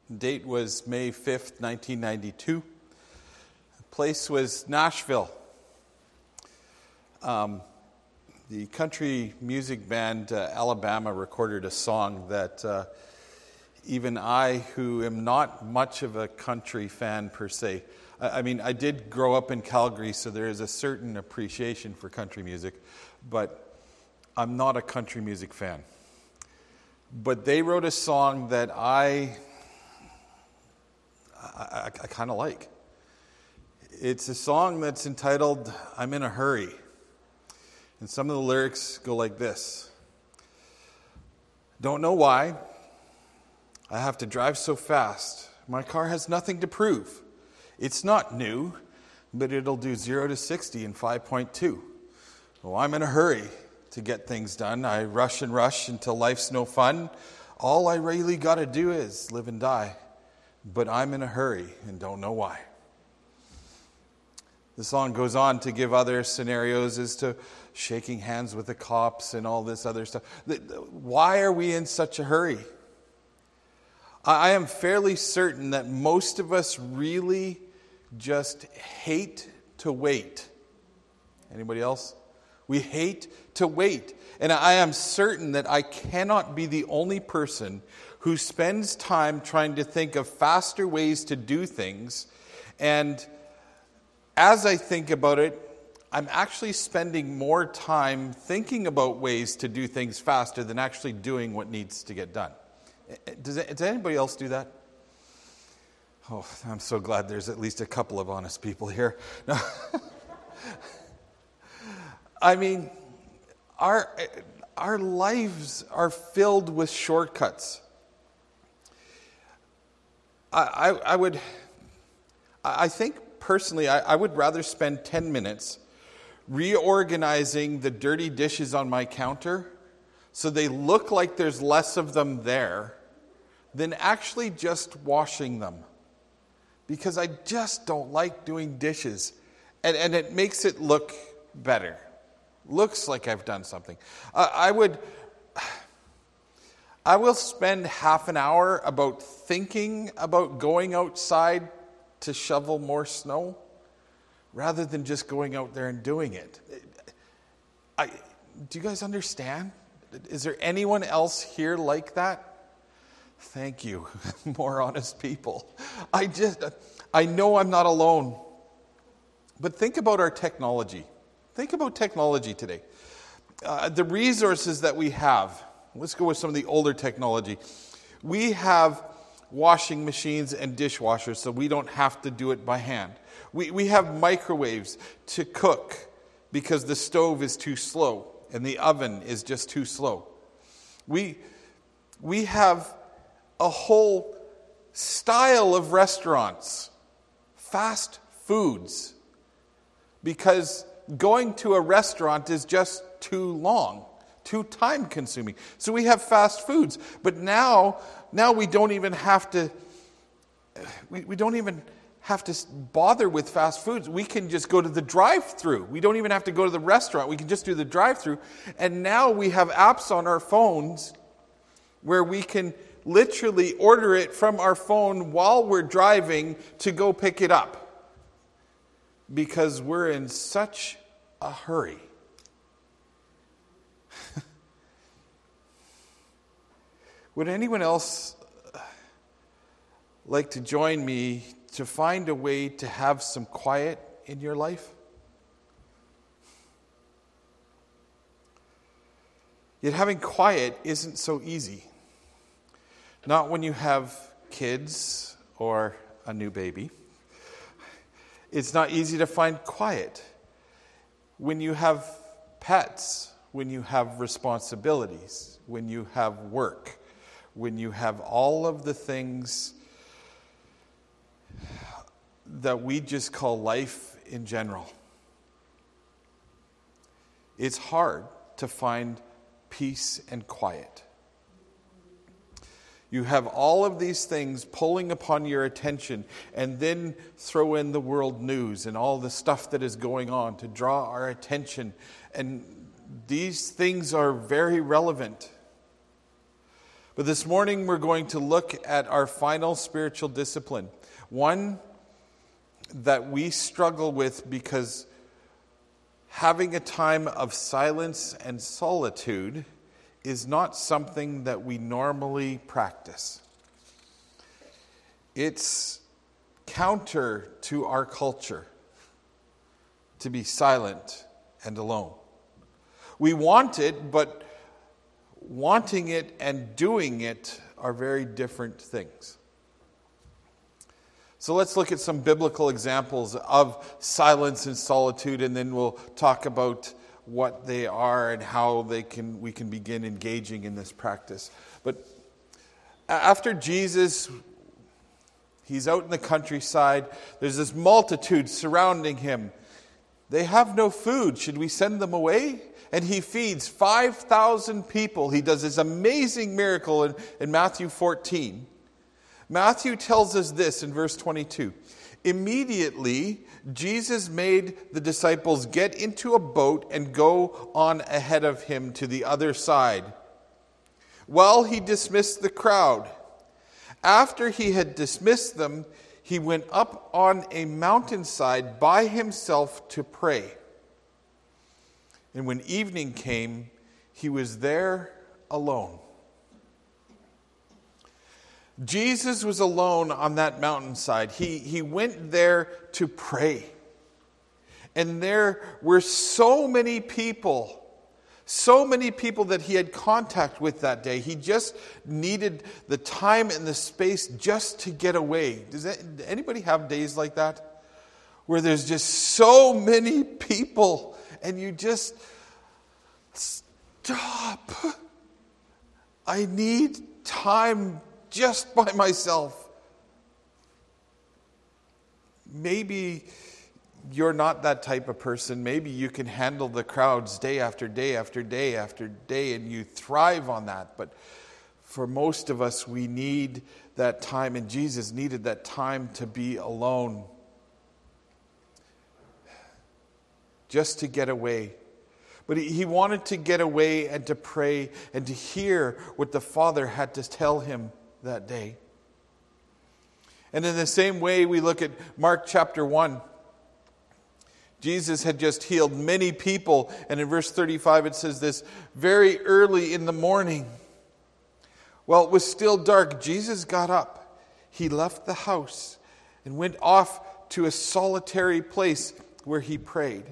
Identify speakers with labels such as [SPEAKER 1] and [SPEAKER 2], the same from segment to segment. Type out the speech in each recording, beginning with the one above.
[SPEAKER 1] The date was May 5th, 1992. The place was Nashville. The country music band Alabama recorded a song that even I, who am not much of a country fan per se, I did grow up in Calgary, so there is a certain appreciation for country music, but I'm not a country music fan. But they wrote a song that I kind of like. It's a song that's entitled, "I'm in a Hurry." And some of the lyrics go like this. Don't know why I have to drive so fast. My car has nothing to prove. It's not new, but it'll do 0 to 60 in 5.2. Well, I'm in a hurry to get things done. I rush and rush until life's no fun. All I really got to do is live and die. But I'm in a hurry and don't know why. The song goes on to give other scenarios as to shaking hands with the cops and all this other stuff. Why are we in such a hurry? I am fairly certain that most of us really just hate to wait. Anybody else? We hate to wait. And I am certain that I cannot be the only person who spends time trying to think of faster ways to do things. And as I think about it, I'm actually spending more time thinking about ways to do things faster than actually doing what needs to get done. Does anybody else do that? Oh, I'm so glad there's at least a couple of honest people here. No. I mean, our lives are filled with shortcuts. I think personally, I would rather spend 10 minutes reorganizing the dirty dishes on my counter so they look like there's less of them there than actually just washing them. Because I just don't like doing dishes. And it makes it look better. Looks like I've done something. I will spend half an hour about thinking about going outside to shovel more snow rather than just going out there and doing it. Do you guys understand? Is there anyone else here like that? Thank you. More honest people. I know I'm not alone. But think about our technology. Think about technology today. The resources that we have. Let's go with some of the older technology. We have washing machines and dishwashers, so we don't have to do it by hand. We have microwaves to cook because the stove is too slow and the oven is just too slow. We have a whole style of restaurants, fast foods, because going to a restaurant is just too long, too time consuming. So we have fast foods, but now we don't even have to bother with fast foods. We can just go to the drive-thru. We don't even have to go to the restaurant. We can just do the drive-thru. And now we have apps on our phones where we can literally order it from our phone while we're driving to go pick it up. Because we're in such a hurry. Would anyone else like to join me to find a way to have some quiet in your life? Yet having quiet isn't so easy. Not when you have kids or a new baby. It's not easy to find quiet when you have pets, when you have responsibilities, when you have work, when you have all of the things that we just call life in general. It's hard to find peace and quiet. You have all of these things pulling upon your attention, and then throw in the world news and all the stuff that is going on to draw our attention. And these things are very relevant. But this morning we're going to look at our final spiritual discipline, one that we struggle with because having a time of silence and solitude is not something that we normally practice. It's counter to our culture to be silent and alone. We want it, but wanting it and doing it are very different things. So let's look at some biblical examples of silence and solitude, and then we'll talk about what they are and how we can begin engaging in this practice. But after Jesus, he's out in the countryside. There's this multitude surrounding him. They have no food. Should we send them away? And he feeds 5,000 people. He does this amazing miracle in Matthew 14. Matthew tells us this in verse 22. Immediately, Jesus made the disciples get into a boat and go on ahead of him to the other side, while he dismissed the crowd. After he had dismissed them, he went up on a mountainside by himself to pray. And when evening came, he was there alone. Jesus was alone on that mountainside. He went there to pray. And there were so many people that he had contact with that day. He just needed the time and the space just to get away. Does anybody have days like that? Where there's just so many people and you just stop. I need time just by myself. Maybe you're not that type of person. Maybe you can handle the crowds day after day after day after day and you thrive on that. But for most of us, we need that time, and Jesus needed that time to be alone. Just to get away. But he wanted to get away and to pray and to hear what the Father had to tell him that day. And in the same way, we look at Mark chapter 1. Jesus had just healed many people, and in verse 35 it says this, very early in the morning, while it was still dark, Jesus got up. He left the house and went off to a solitary place where he prayed.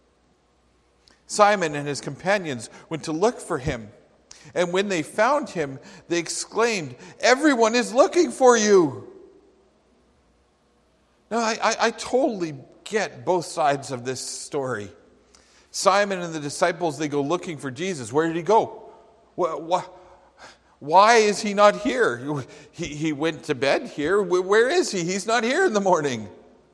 [SPEAKER 1] Simon and his companions went to look for him. And when they found him, they exclaimed, "Everyone is looking for you." Now, I totally get both sides of this story. Simon and the disciples, they go looking for Jesus. Where did he go? Why is he not here? He went to bed here. Where is he? He's not here in the morning.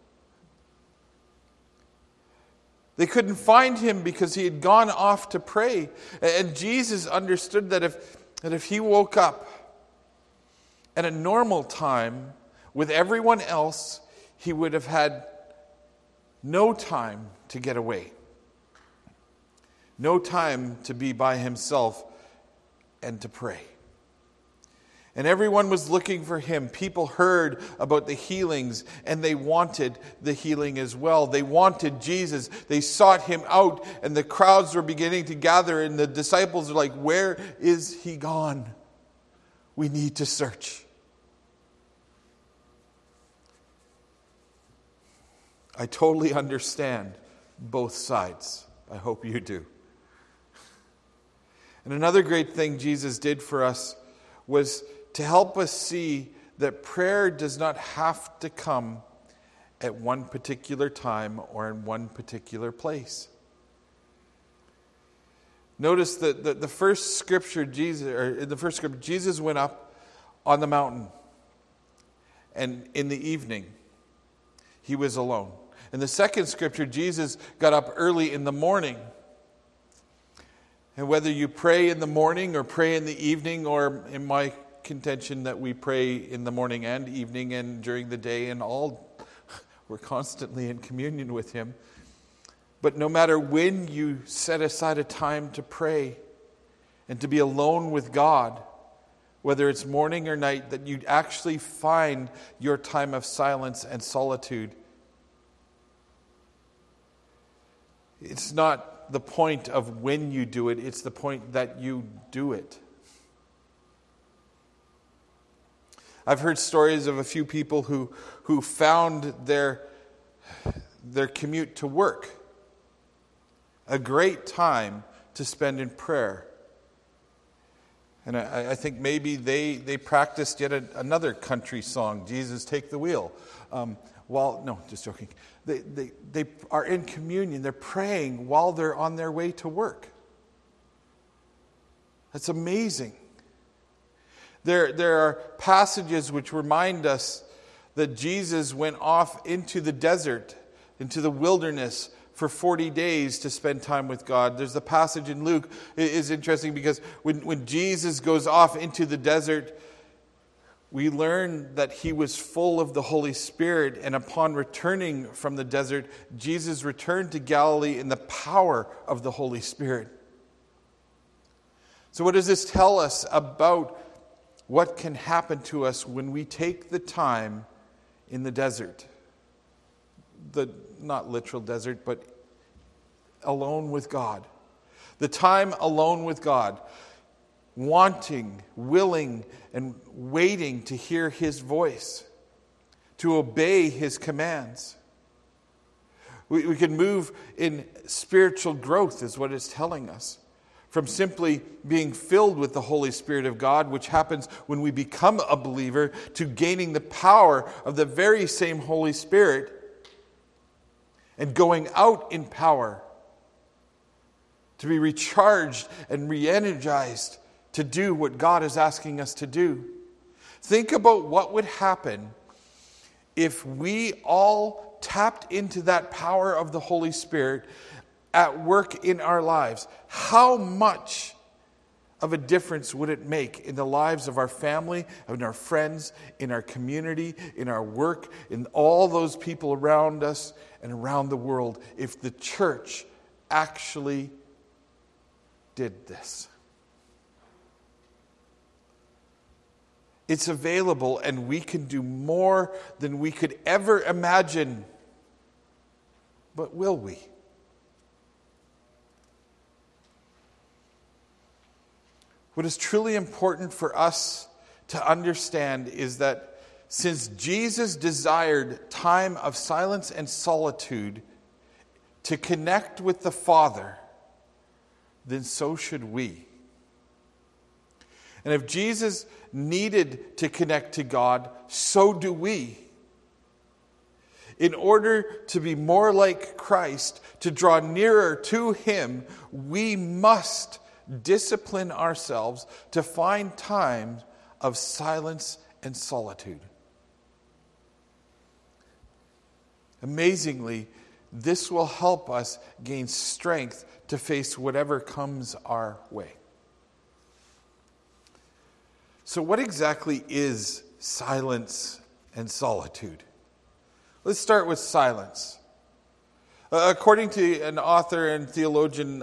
[SPEAKER 1] They couldn't find him because he had gone off to pray. And Jesus understood that if he woke up at a normal time with everyone else, he would have had no time to get away. No time to be by himself and to pray. And everyone was looking for him. People heard about the healings, and they wanted the healing as well. They wanted Jesus. They sought him out, and the crowds were beginning to gather, and the disciples are like, "Where is he gone? We need to search." I totally understand both sides. I hope you do. And another great thing Jesus did for us was to help us see that prayer does not have to come at one particular time or in one particular place. Notice that the first scripture, Jesus went up on the mountain, and in the evening, he was alone. In the second scripture, Jesus got up early in the morning. And whether you pray in the morning or pray in the evening, or in my contention that we pray in the morning and evening and during the day, and we're constantly in communion with him. But no matter when you set aside a time to pray and to be alone with God, whether it's morning or night, that you'd actually find your time of silence and solitude. It's not the point of when you do it, it's the point that you do it. I've heard stories of a few people who found their commute to work a great time to spend in prayer. And I think maybe they practiced yet another country song, Jesus Take the Wheel. No, just joking. They are in communion. They're praying while they're on their way to work. That's amazing. There are passages which remind us that Jesus went off into the desert, into the wilderness for 40 days to spend time with God. There's a passage in Luke. It is interesting because when Jesus goes off into the desert, we learn that he was full of the Holy Spirit, and upon returning from the desert, Jesus returned to Galilee in the power of the Holy Spirit. So what does this tell us about what can happen to us when we take the time in the desert? The not literal desert, but alone with God. The time alone with God. Wanting, willing, and waiting to hear his voice. To obey his commands. We can move in spiritual growth, is what it's telling us. From simply being filled with the Holy Spirit of God, which happens when we become a believer, to gaining the power of the very same Holy Spirit and going out in power to be recharged and re-energized to do what God is asking us to do. Think about what would happen if we all tapped into that power of the Holy Spirit at work in our lives. How much of a difference would it make in the lives of our family, in our friends, in our community, in our work, in all those people around us and around the world if the church actually did this? It's available, and we can do more than we could ever imagine. But will we? What is truly important for us to understand is that since Jesus desired time of silence and solitude to connect with the Father, then so should we. And if Jesus needed to connect to God, so do we. In order to be more like Christ, to draw nearer to him, we must discipline ourselves to find times of silence and solitude. Amazingly, this will help us gain strength to face whatever comes our way. So what exactly is silence and solitude? Let's start with silence. According to an author and theologian,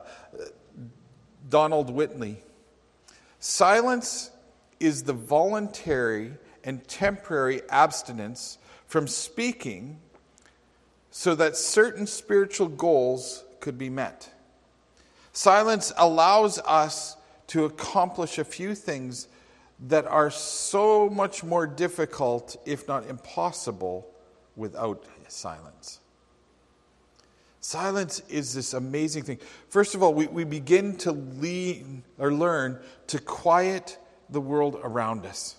[SPEAKER 1] Donald Whitley, silence is the voluntary and temporary abstinence from speaking so that certain spiritual goals could be met. Silence allows us to accomplish a few things that are so much more difficult, if not impossible, without silence. Silence is this amazing thing. First of all, we begin to learn to quiet the world around us.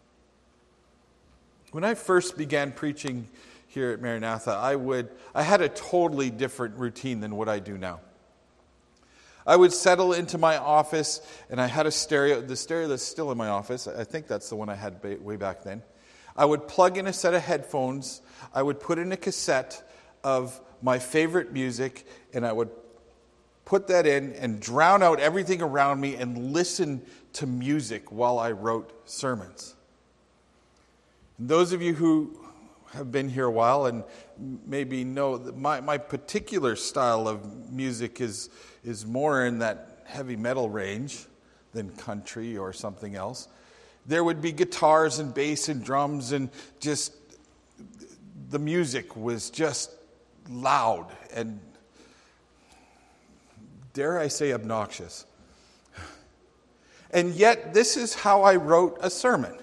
[SPEAKER 1] When I first began preaching here at Maranatha, I had a totally different routine than what I do now. I would settle into my office, and I had a stereo. The stereo that's still in my office, I think that's the one I had way back then. I would plug in a set of headphones. I would put in a cassette of my favorite music, and I would put that in and drown out everything around me and listen to music while I wrote sermons. And those of you who have been here a while and maybe know that my particular style of music is more in that heavy metal range than country or something else. there would be guitars and bass and drums, and just the music was just loud and, dare I say, obnoxious. And yet, this is how I wrote a sermon.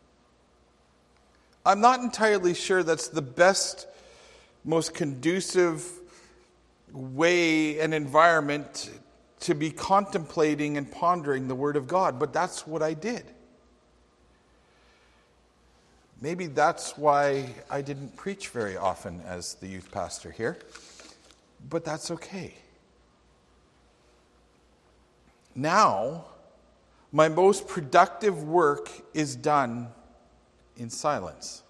[SPEAKER 1] I'm not entirely sure that's the best, most conducive way and environment to be contemplating and pondering the Word of God, but that's what I did. Maybe that's why I didn't preach very often as the youth pastor here, but that's okay. Now, my most productive work is done in silence.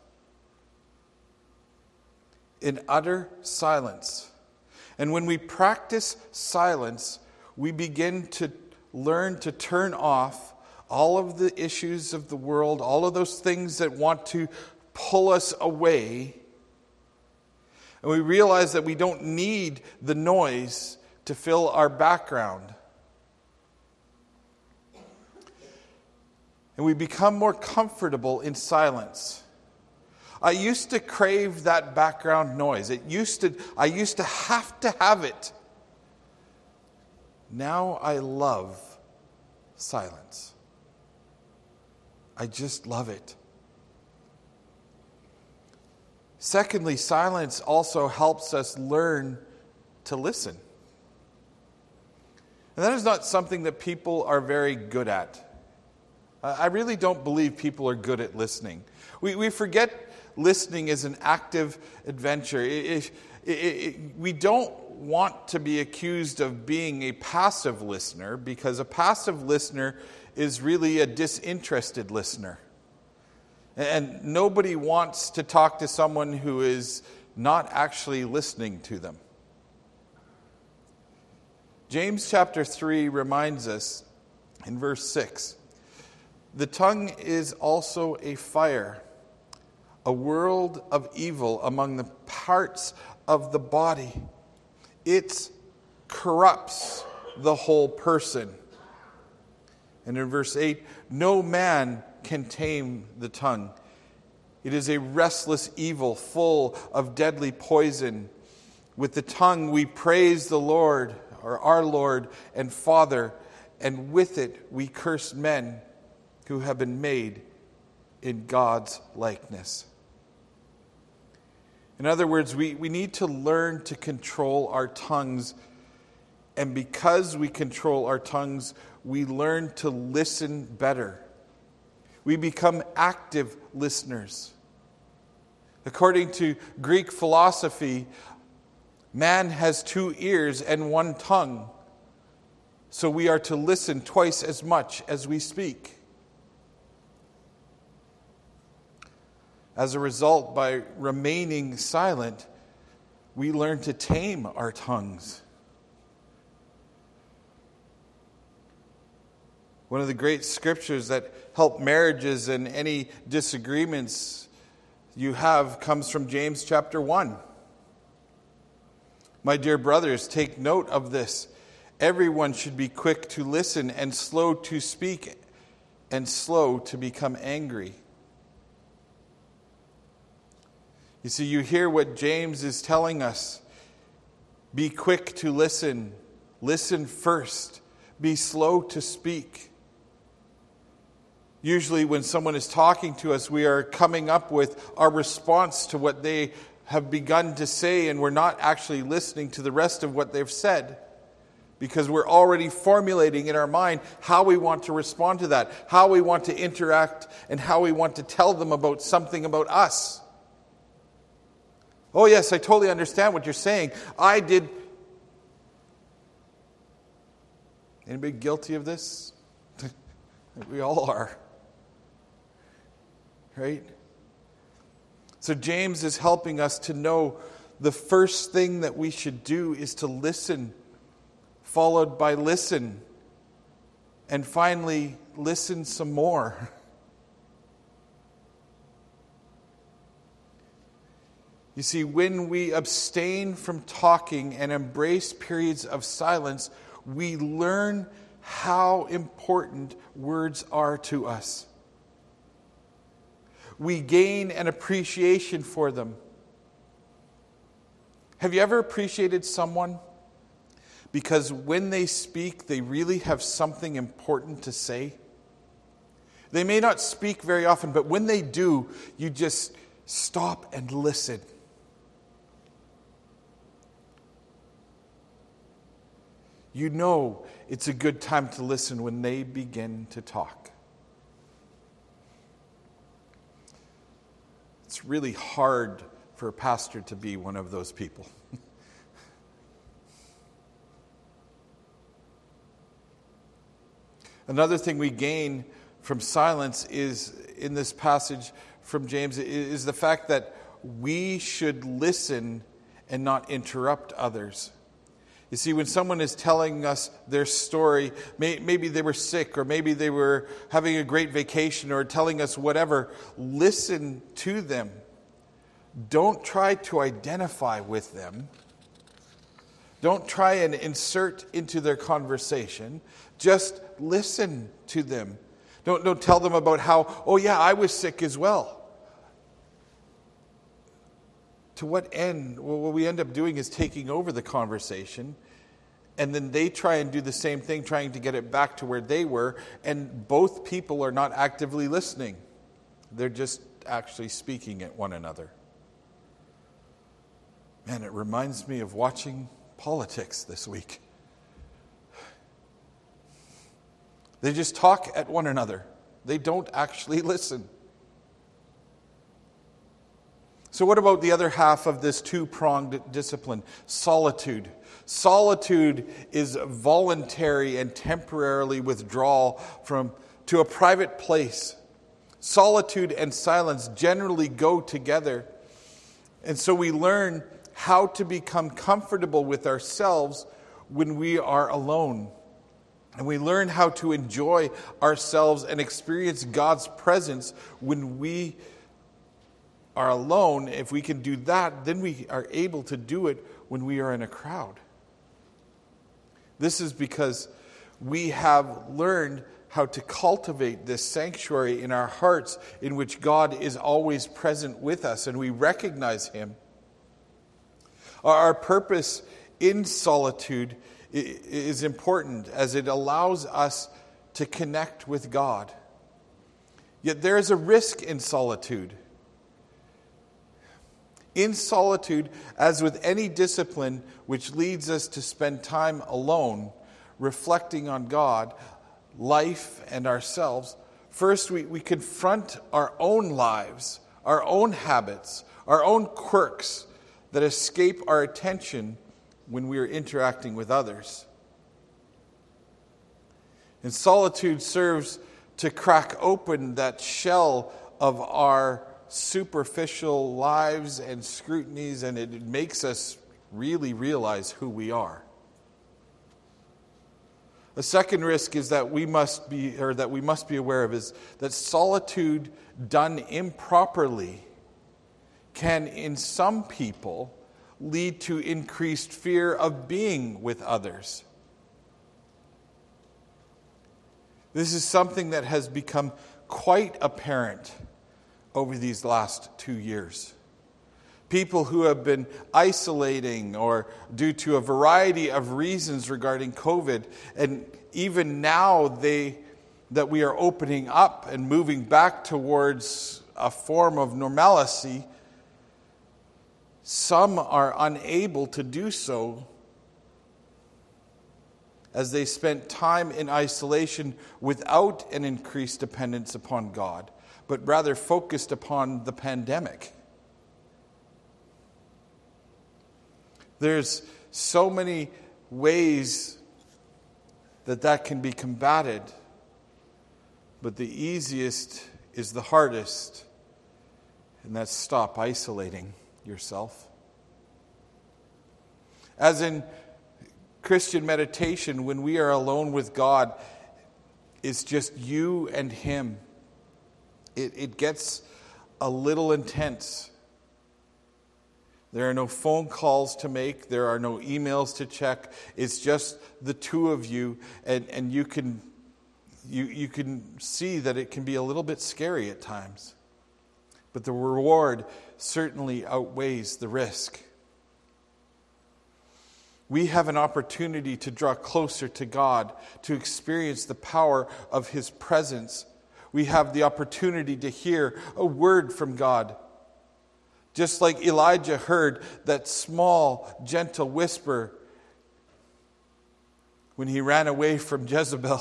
[SPEAKER 1] In utter silence. And when we practice silence, we begin to learn to turn off all of the issues of the world, all of those things that want to pull us away. And we realize that we don't need the noise to fill our background. And we become more comfortable in silence. I used to crave that background noise. I used to have to have it. Now I love silence. I just love it. Secondly, silence also helps us learn to listen. And that is not something that people are very good at. I really don't believe people are good at listening. We forget listening is an active adventure. We don't want to be accused of being a passive listener, because a passive listener is really a disinterested listener. And nobody wants to talk to someone who is not actually listening to them. James chapter 3 reminds us in verse 6, the tongue is also a fire, a world of evil among the parts of the body. It corrupts the whole person. And in verse 8, no man can tame the tongue. It is a restless evil full of deadly poison. With the tongue we praise the Lord, or our Lord and Father, and with it we curse men who have been made in God's likeness. In other words, we need to learn to control our tongues. And because we control our tongues, we learn to listen better. We become active listeners. According to Greek philosophy, man has 2 ears and 1 tongue. So we are to listen twice as much as we speak. As a result, by remaining silent, we learn to tame our tongues. One of the great scriptures that help marriages and any disagreements you have comes from James chapter 1. My dear brothers, take note of this. Everyone should be quick to listen and slow to speak and slow to become angry. You see, you hear what James is telling us. Be quick to listen. Listen first. Be slow to speak. Usually when someone is talking to us, we are coming up with our response to what they have begun to say, and we're not actually listening to the rest of what they've said, because we're already formulating in our mind how we want to respond to that, how we want to interact, and how we want to tell them about something about us. Oh yes, I totally understand what you're saying. I did. Anybody guilty of this? We all are. Right? So James is helping us to know the first thing that we should do is to listen, followed by listen, and finally listen some more. You see, when we abstain from talking and embrace periods of silence, we learn how important words are to us. we gain an appreciation for them. Have you ever appreciated someone because when they speak, they really have something important to say? They may not speak very often, but when they do, you just stop and listen. You know it's a good time to listen when they begin to talk. It's really hard for a pastor to be one of those people. Another thing we gain from silence is, in this passage from James, is the fact that we should listen and not interrupt others. You see, when someone is telling us their story, maybe they were sick, or maybe they were having a great vacation, or telling us whatever, listen to them. Don't try to identify with them. Don't try and insert into their conversation. Just listen to them. Don't tell them about how, oh yeah, I was sick as well. To what end? Well, what we end up doing is taking over the conversation, and then they try and do the same thing, trying to get it back to where they were, and both people are not actively listening. They're just actually speaking at one another. Man, it reminds me of watching politics this week. They just talk at one another. They don't actually listen. So what about the other half of this two-pronged discipline? Solitude. Solitude is voluntary and temporarily withdrawal to a private place. Solitude and silence generally go together. And so we learn how to become comfortable with ourselves when we are alone. And we learn how to enjoy ourselves and experience God's presence when we are alone. If we can do that, then we are able to do it when we are in a crowd. This is because we have learned how to cultivate this sanctuary in our hearts in which God is always present with us and we recognize Him. Our purpose in solitude is important as it allows us to connect with God. Yet there is a risk in solitude. In solitude, as with any discipline which leads us to spend time alone, reflecting on God, life, and ourselves, first we confront our own lives, our own habits, our own quirks that escape our attention when we are interacting with others. And solitude serves to crack open that shell of our superficial lives and scrutinies, and it makes us really realize who we are. The second risk is that we must be aware of is that solitude done improperly can, in some people, lead to increased fear of being with others. This is something that has become quite apparent over these last 2 years. People who have been isolating or due to a variety of reasons regarding COVID, and even now that we are opening up and moving back towards a form of normalcy, some are unable to do so as they spent time in isolation without an increased dependence upon God, but rather focused upon the pandemic. There's so many ways that can be combated, but the easiest is the hardest, and that's stop isolating yourself. As in Christian meditation, when we are alone with God, it's just you and Him. It gets a little intense. There are no phone calls to make. There are no emails to check. It's just the two of you, and you can see that it can be a little bit scary at times. but the reward certainly outweighs the risk. We have an opportunity to draw closer to God, to experience the power of His presence. We have the opportunity to hear a word from God. Just like Elijah heard that small, gentle whisper when he ran away from Jezebel.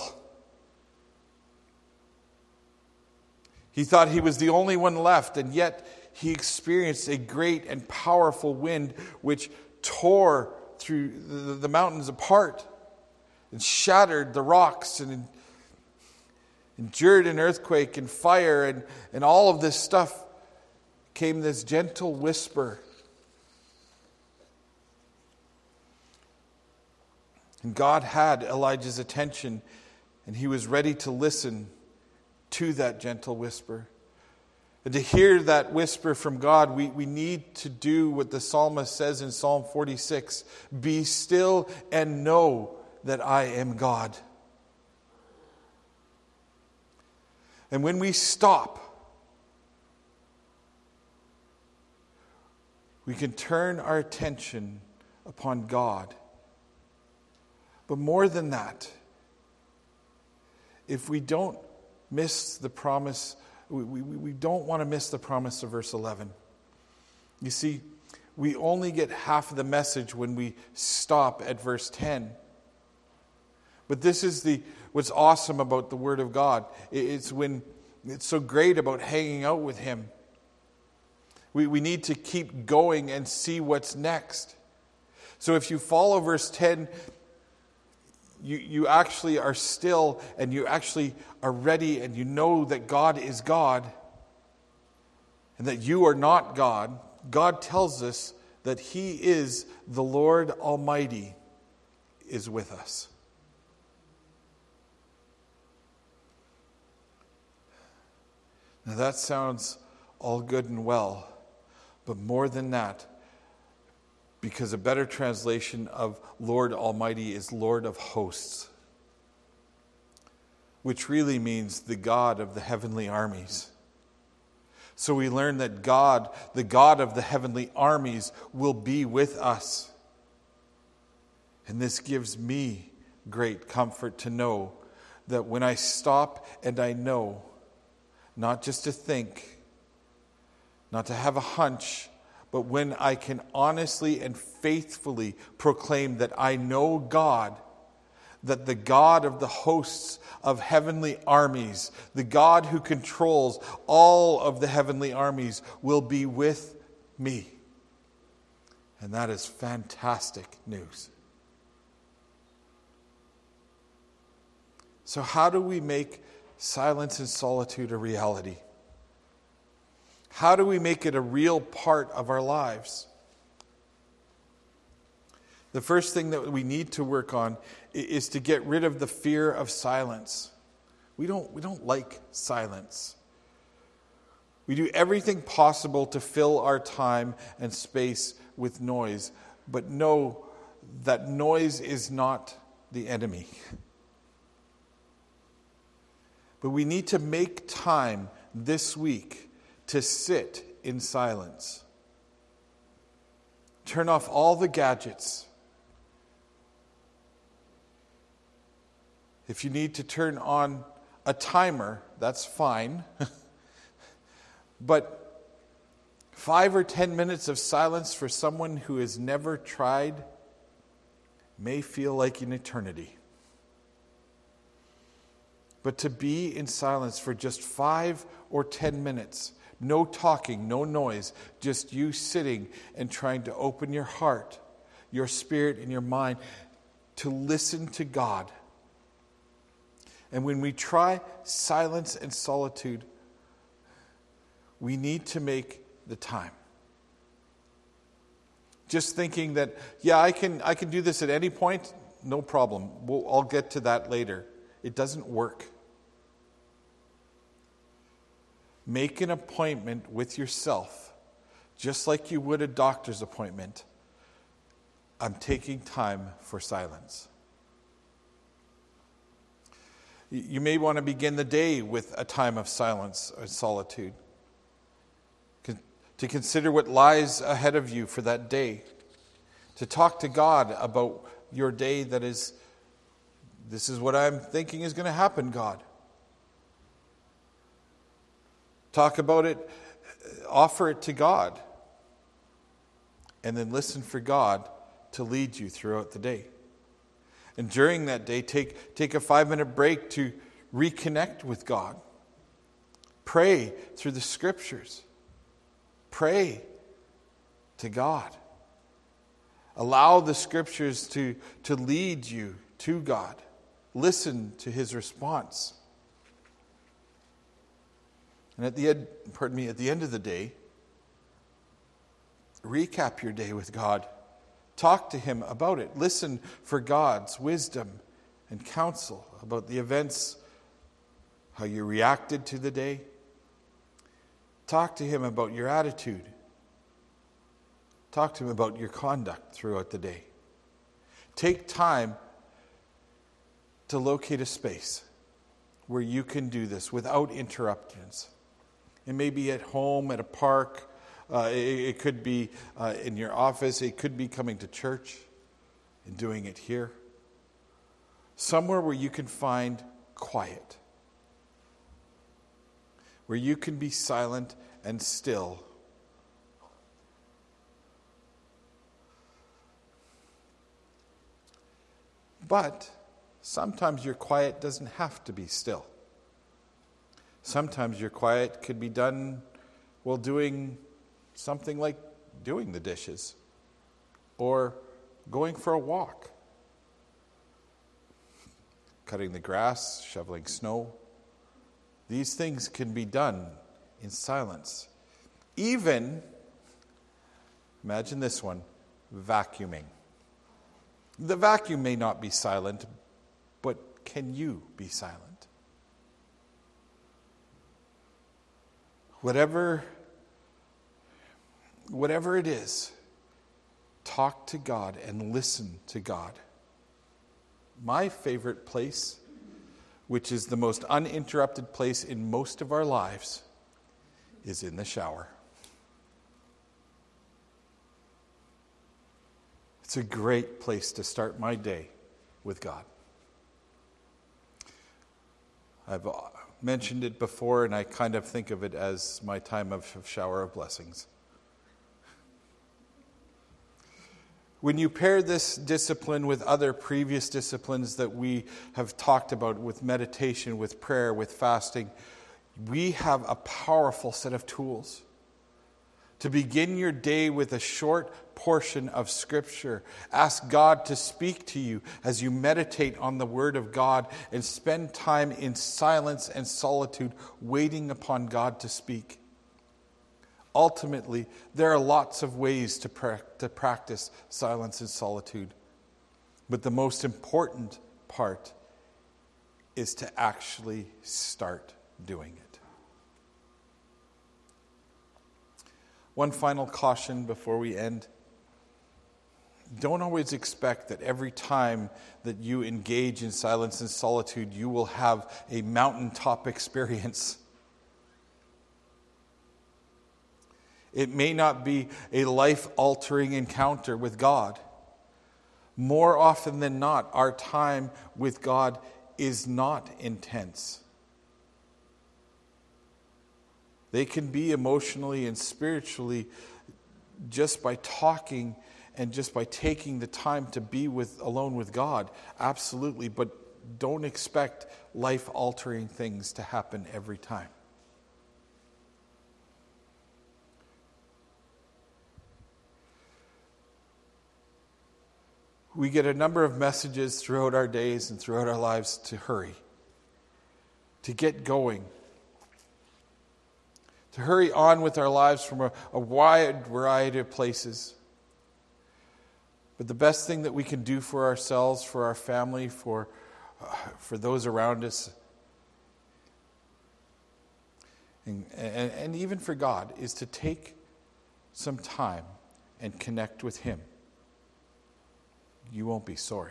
[SPEAKER 1] He thought he was the only one left, and yet he experienced a great and powerful wind which tore through the mountains apart and shattered the rocks and endured an earthquake and fire and all of this stuff. Came this gentle whisper. And God had Elijah's attention, and he was ready to listen to that gentle whisper. And to hear that whisper from God, we need to do what the psalmist says in Psalm 46, "Be still and know that I am God." And when we stop, we can turn our attention upon God. But more than that, if we don't miss the promise, we don't want to miss the promise of verse 11. You see, we only get half of the message when we stop at verse 10. But this is what's awesome about the Word of God. It's so great about hanging out with Him. We need to keep going and see what's next. So if you follow verse 10, you actually are still and you actually are ready and you know that God is God and that you are not God. God tells us that He is the Lord Almighty is with us. Now that sounds all good and well, but more than that, because a better translation of Lord Almighty is Lord of Hosts, which really means the God of the heavenly armies. So we learn that God, the God of the heavenly armies, will be with us. And this gives me great comfort to know that when I stop and I know, not just to think, not to have a hunch, but when I can honestly and faithfully proclaim that I know God, that the God of the hosts of heavenly armies, the God who controls all of the heavenly armies, will be with me. And that is fantastic news. So how do we make silence and solitude a reality? How do we make it a real part of our lives? The first thing that we need to work on is to get rid of the fear of silence. We don't like silence. We do everything possible to fill our time and space with noise, but know that noise is not the enemy. But we need to make time this week to sit in silence. Turn off all the gadgets. If you need to turn on a timer, that's fine. But 5 or 10 minutes of silence for someone who has never tried may feel like an eternity. But to be in silence for just 5 or 10 minutes, no talking, no noise, just you sitting and trying to open your heart, your spirit, and your mind to listen to God. And when we try silence and solitude, we need to make the time. Just thinking that, I can do this at any point, no problem. I'll get to that later. It doesn't work. Make an appointment with yourself, just like you would a doctor's appointment. I'm taking time for silence. You may want to begin the day with a time of silence or solitude. to consider what lies ahead of you for that day, to talk to God about your day that is, this is what I'm thinking is going to happen, God. Talk about it, offer it to God, and then listen for God to lead you throughout the day. And during that day, take a 5-minute break to reconnect with God. Pray through the Scriptures. Pray to God. Allow the Scriptures to lead you to God. Listen to His response. And at the end of the day, recap your day with God. Talk to Him about it. Listen for God's wisdom and counsel about the events, how you reacted to the day. Talk to Him about your attitude. Talk to Him about your conduct throughout the day. Take time to locate a space where you can do this without interruptions. It may be at home, at a park. It could be in your office. It could be coming to church and doing it here. Somewhere where you can find quiet. Where you can be silent and still. But sometimes your quiet doesn't have to be still. Sometimes your quiet could be done while doing something like doing the dishes or going for a walk, cutting the grass, shoveling snow. These things can be done in silence. Even, imagine this one, vacuuming. The vacuum may not be silent, but can you be silent? Whatever it is, talk to God and listen to God. My favorite place, which is the most uninterrupted place in most of our lives, is in the shower. It's a great place to start my day with God. I've mentioned it before, and I kind of think of it as my time of shower of blessings. When you pair this discipline with other previous disciplines that we have talked about, with meditation, with prayer, with fasting, we have a powerful set of tools to begin your day with a short portion of Scripture. Ask God to speak to you as you meditate on the Word of God and spend time in silence and solitude waiting upon God to speak. Ultimately, there are lots of ways to practice silence and solitude. But the most important part is to actually start doing it. One final caution before we end. Don't always expect that every time that you engage in silence and solitude, you will have a mountaintop experience. It may not be a life-altering encounter with God. More often than not, our time with God is not intense. They can be emotionally and spiritually just by talking and just by taking the time to be alone with God. Absolutely, but don't expect life-altering things to happen every time. We get a number of messages throughout our days and throughout our lives to hurry, to get going, to hurry on with our lives from a wide variety of places. But the best thing that we can do for ourselves, for our family, for those around us, and even for God, is to take some time and connect with Him. You won't be sorry.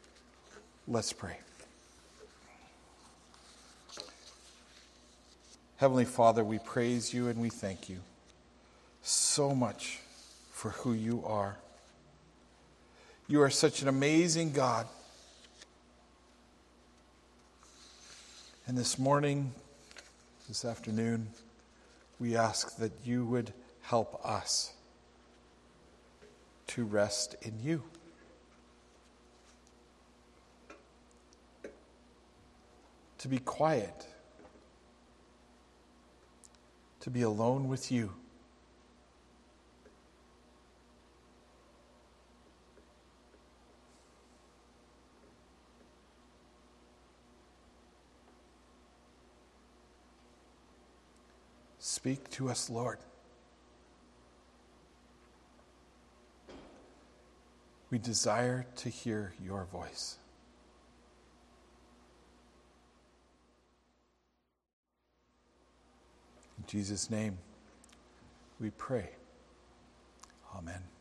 [SPEAKER 1] Let's pray. Heavenly Father, we praise you and we thank you so much for who you are. You are such an amazing God. And this morning, this afternoon, we ask that you would help us to rest in you. To be quiet. To be alone with you. Speak to us, Lord. We desire to hear your voice. In Jesus' name, we pray. Amen.